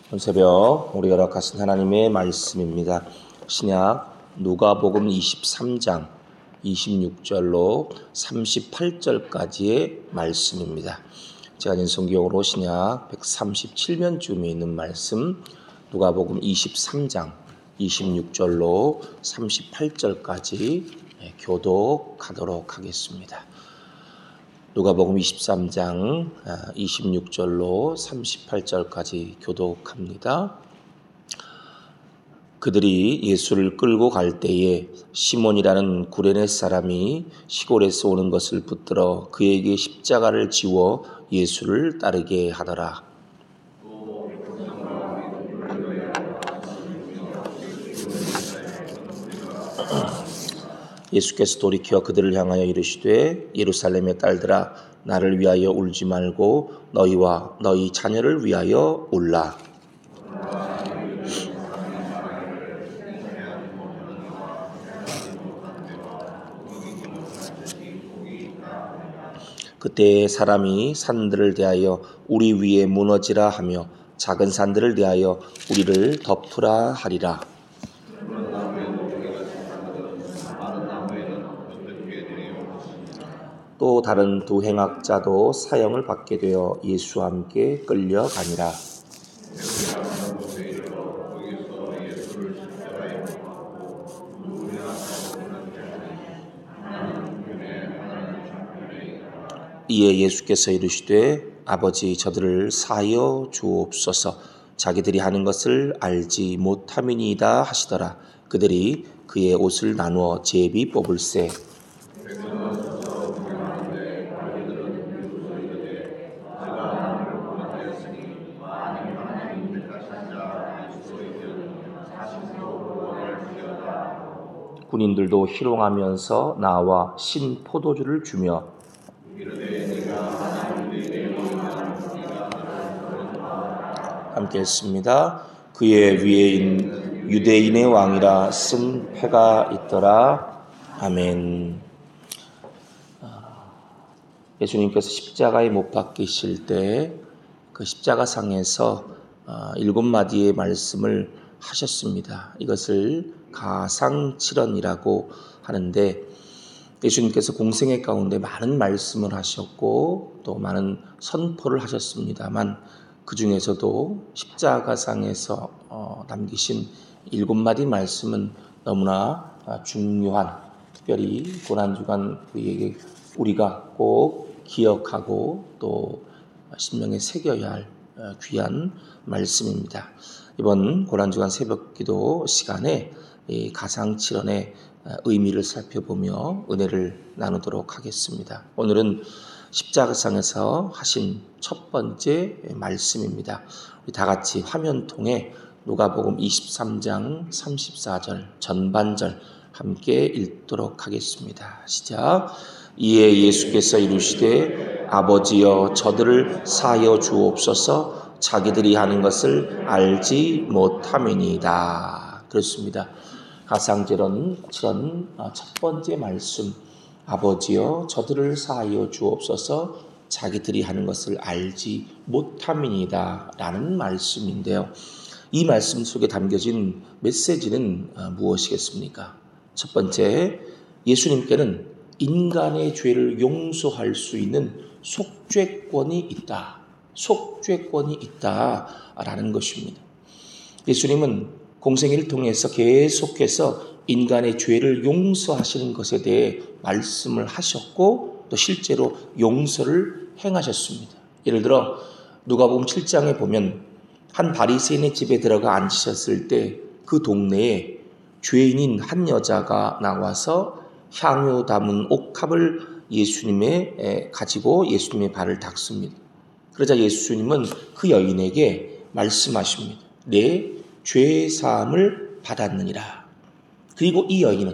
오늘 새벽 우리 허락하신 하나님의 말씀입니다. 신약 누가복음 23장 26절로 38절까지의 말씀입니다. 제가 낸 성경으로 신약 137면쯤에 있는 말씀 누가복음 23장 26절로 38절까지 교독하도록 하겠습니다. 누가복음 23장 26절로 38절까지 교독합니다. 그들이 예수를 끌고 갈 때에 시몬이라는 구레네 사람이 시골에서 오는 것을 붙들어 그에게 십자가를 지워 예수를 따르게 하더라. 예수께서 돌이켜 그들을 향하여 이르시되 예루살렘의 딸들아 나를 위하여 울지 말고 너희와 너희 자녀를 위하여 울라. 그때 사람이 산들을 대하여 우리 위에 무너지라 하며 작은 산들을 대하여 우리를 덮으라 하리라. 또 다른 두 행악자도 사형을 받게 되어 예수와 함께 끌려가니라. 이에 예수께서 이르시되 아버지 저들을 사하여 주옵소서. 자기들이 하는 것을 알지 못함이니이다 하시더라. 그들이 그의 옷을 나누어 제비 뽑을새 군인들도 희롱하면서 나와 신 포도주를 주며 함께 했습니다. 그의 위에 유대인의 왕이라 쓴 패가 있더라. 아멘. 예수님께서 십자가에 못 박히실 때 그 십자가상에서 7마디의 말씀을 하셨습니다. 이것을 가상칠언이라고 하는데 예수님께서 공생애 가운데 많은 말씀을 하셨고 또 많은 선포를 하셨습니다만 그 중에서도 십자가상에서 남기신 7마디 말씀은 너무나 중요한, 특별히 고난주간 우리에게 우리가 꼭 기억하고 또 심령에 새겨야 할 귀한 말씀입니다. 이번 고난주간 새벽기도 시간에 이 가상칠언의 의미를 살펴보며 은혜를 나누도록 하겠습니다. 오늘은 십자가상에서 하신 첫 번째 말씀입니다. 우리 다 같이 화면 통해 누가복음 23장 34절 전반절 함께 읽도록 하겠습니다. 시작. 이에 예수께서 이르시되 아버지여 저들을 사하여 주옵소서. 자기들이 하는 것을 알지 못함이니이다. 그렇습니다. 가상칠언 첫 번째 말씀, 아버지여 저들을 사하여 주옵소서. 자기들이 하는 것을 알지 못함이니이다 라는 말씀인데요. 이 말씀 속에 담겨진 메시지는 무엇이겠습니까? 첫 번째, 예수님께는 인간의 죄를 용서할 수 있는 속죄권이 있다. 속죄권이 있다라는 것입니다. 예수님은 공생애를 통해서 계속해서 인간의 죄를 용서하시는 것에 대해 말씀을 하셨고 또 실제로 용서를 행하셨습니다. 예를 들어 누가복음 7장에 보면 한 바리새인의 집에 들어가 앉으셨을 때 그 동네에 죄인인 한 여자가 나와서 향유 담은 옥합을 예수님의 가지고 예수님의 발을 닦습니다. 그러자 예수님은 그 여인에게 말씀하십니다. 내 죄 사함을 받았느니라. 그리고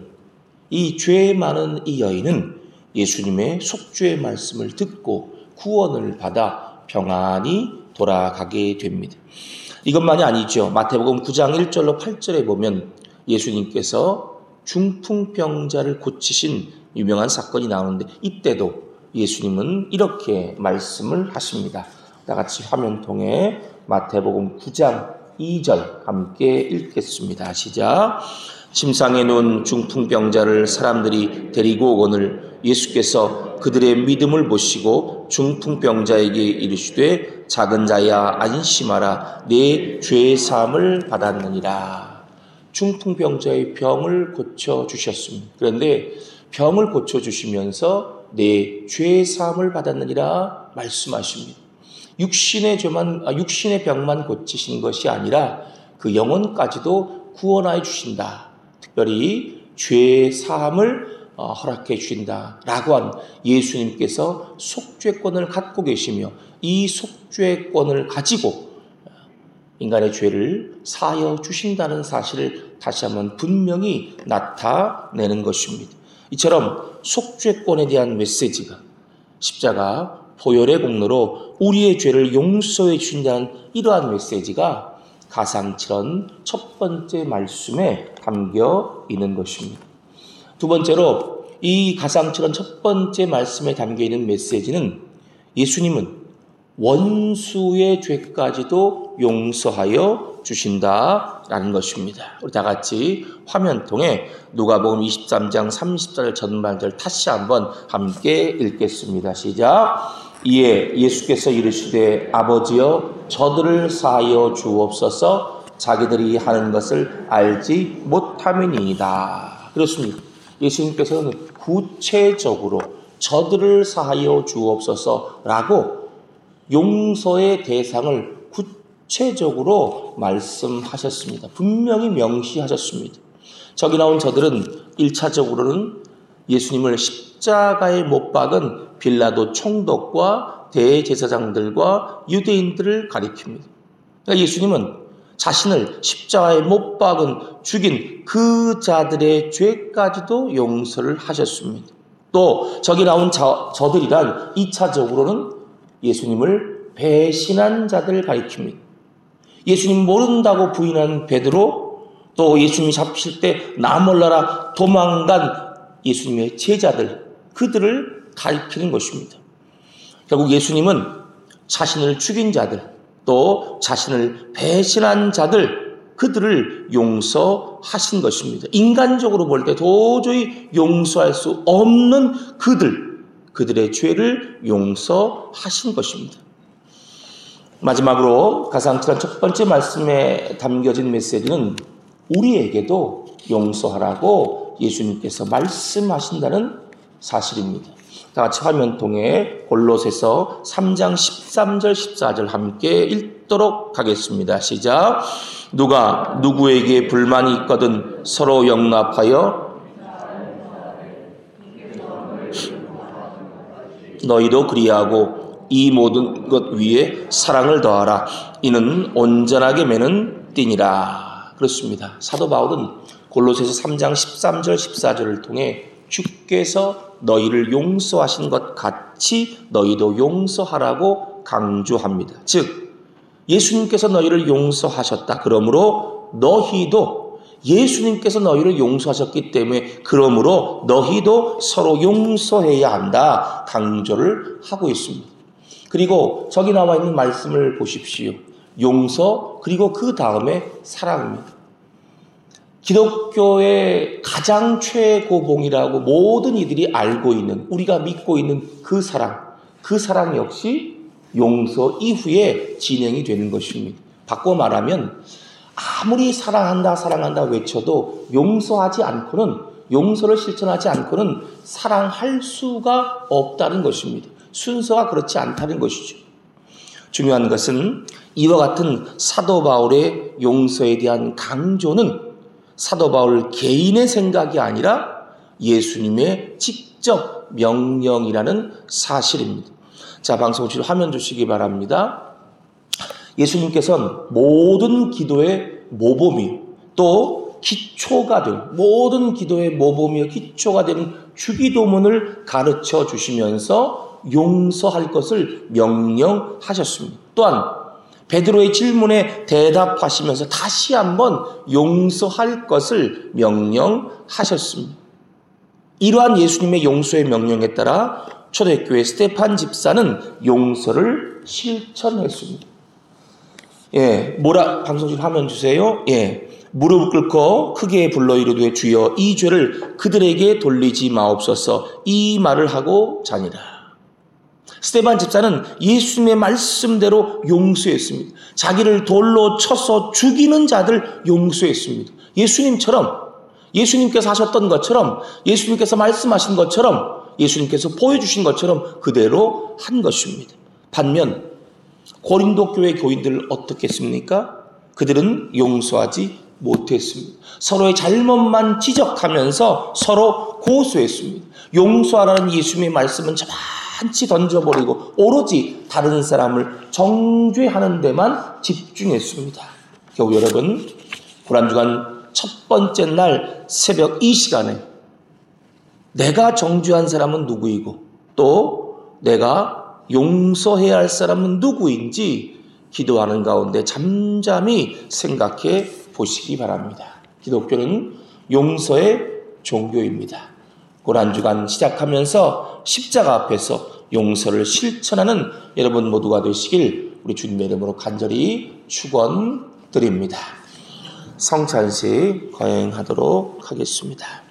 이 죄 많은 이 여인은 예수님의 속죄의 말씀을 듣고 구원을 받아 평안히 돌아가게 됩니다. 이것만이 아니죠. 마태복음 9장 1절로 8절에 보면 예수님께서 중풍병자를 고치신 유명한 사건이 나오는데 이때도 예수님은 이렇게 말씀을 하십니다. 다 같이 화면 통해 마태복음 9장 2절 함께 읽겠습니다. 시작. 침상에 누운 중풍병자를 사람들이 데리고 오거늘 예수께서 그들의 믿음을 보시고 중풍병자에게 이르시되 작은 자야 안심하라 내 죄 사함을 받았느니라. 중풍병자의 병을 고쳐주셨습니다. 그런데 병을 고쳐주시면서 내 죄 사함을 받았느니라 말씀하십니다. 육신의 병만 고치신 것이 아니라 그 영혼까지도 구원하여 주신다. 특별히 죄 사함을 허락해 주신다라고 한 예수님께서 속죄권을 갖고 계시며 이 속죄권을 가지고 인간의 죄를 사하여 주신다는 사실을 다시 한번 분명히 나타내는 것입니다. 이처럼 속죄권에 대한 메시지가 십자가 보혈의 공로로 우리의 죄를 용서해 주신다는 이러한 메시지가 가상칠언 첫 번째 말씀에 담겨 있는 것입니다. 두 번째로 이 가상칠언 첫 번째 말씀에 담겨 있는 메시지는 예수님은 원수의 죄까지도 용서하여 주신다라는 것입니다. 우리 다 같이 화면 통해 누가복음 23장 34절 전반절 다시 한번 함께 읽겠습니다. 시작. 이에 예수께서 이르시되 아버지여 저들을 사하여 주옵소서 자기들이 하는 것을 알지 못함이니이다. 그렇습니다. 예수님께서는 구체적으로 저들을 사하여 주옵소서라고 용서의 대상을 구체적으로 말씀하셨습니다. 분명히 명시하셨습니다. 저기 나온 저들은 1차적으로는 예수님을 십자가에 못 박은 빌라도 총독과 대제사장들과 유대인들을 가리킵니다. 그러니까 예수님은 자신을 십자가에 못 박은 죽인 그 자들의 죄까지도 용서를 하셨습니다. 또 저기 나온 저들이란 2차적으로는 예수님을 배신한 자들을 가리킵니다. 예수님 모른다고 부인한 베드로, 또 예수님이 잡히실 때 나 몰라라 도망간 예수님의 제자들, 그들을 가리키는 것입니다. 결국 예수님은 자신을 죽인 자들, 또 자신을 배신한 자들, 그들을 용서하신 것입니다. 인간적으로 볼 때 도저히 용서할 수 없는 그들의 죄를 용서하신 것입니다. 마지막으로 가상칠언 첫 번째 말씀에 담겨진 메시지는 우리에게도 용서하라고 예수님께서 말씀하신다는 사실입니다. 다 같이 화면 통해 골로새서 3장 13절 14절 함께 읽도록 하겠습니다. 시작. 누가 누구에게 불만이 있거든 서로 용납하여 너희도 그리하고 이 모든 것 위에 사랑을 더하라. 이는 온전하게 매는 띠니라. 그렇습니다. 사도 바울은 골로새서 3장 13절 14절을 통해 주께서 너희를 용서하신 것 같이 너희도 용서하라고 강조합니다. 즉 예수님께서 너희를 용서하셨다. 그러므로 너희도 예수님께서 너희를 용서하셨기 때문에 그러므로 너희도 서로 용서해야 한다. 강조를 하고 있습니다. 그리고 저기 나와 있는 말씀을 보십시오. 용서 그리고 그 다음에 사랑입니다. 기독교의 가장 최고봉이라고 모든 이들이 알고 있는, 우리가 믿고 있는 그 사랑 역시 용서 이후에 진행이 되는 것입니다. 바꿔 말하면 아무리 사랑한다 외쳐도 용서하지 않고는, 용서를 실천하지 않고는 사랑할 수가 없다는 것입니다. 순서가 그렇지 않다는 것이죠. 중요한 것은 이와 같은 사도 바울의 용서에 대한 강조는 사도 바울 개인의 생각이 아니라 예수님의 직접 명령이라는 사실입니다. 자, 방송실 화면 주시기 바랍니다. 예수님께서는 모든 기도의 모범이요, 또 기초가 된, 모든 기도의 모범이요 기초가 되는 주기도문을 가르쳐 주시면서 용서할 것을 명령하셨습니다. 또한 베드로의 질문에 대답하시면서 다시 한번 용서할 것을 명령하셨습니다. 이러한 예수님의 용서의 명령에 따라 초대교회 스테판 집사는 용서를 실천했습니다. 뭐라 방송실 화면 주세요. 무릎을 꿇고 크게 불러 이르되 주여 이 죄를 그들에게 돌리지 마옵소서 이 말을 하고 자니라. 스데반 집사는 예수님의 말씀대로 용서했습니다. 자기를 돌로 쳐서 죽이는 자들 용서했습니다. 예수님께서 하셨던 것처럼, 예수님께서 말씀하신 것처럼, 예수님께서 보여주신 것처럼 그대로 한 것입니다. 반면 고린도 교회 교인들을 어떻게 했습니까? 그들은 용서하지 못했습니다. 서로의 잘못만 지적하면서 서로 고소했습니다. 용서하라는 예수님의 말씀은 저만치 던져버리고 오로지 다른 사람을 정죄하는 데만 집중했습니다. 겨우 여러분, 고난주간 첫 번째 날 새벽 이 시간에 내가 정죄한 사람은 누구이고 또 내가 용서해야 할 사람은 누구인지 기도하는 가운데 잠잠히 생각해 보시기 바랍니다. 기독교는 용서의 종교입니다. 고난주간 시작하면서 십자가 앞에서 용서를 실천하는 여러분 모두가 되시길 우리 주님의 이름으로 간절히 축원드립니다. 성찬식 거행하도록 하겠습니다.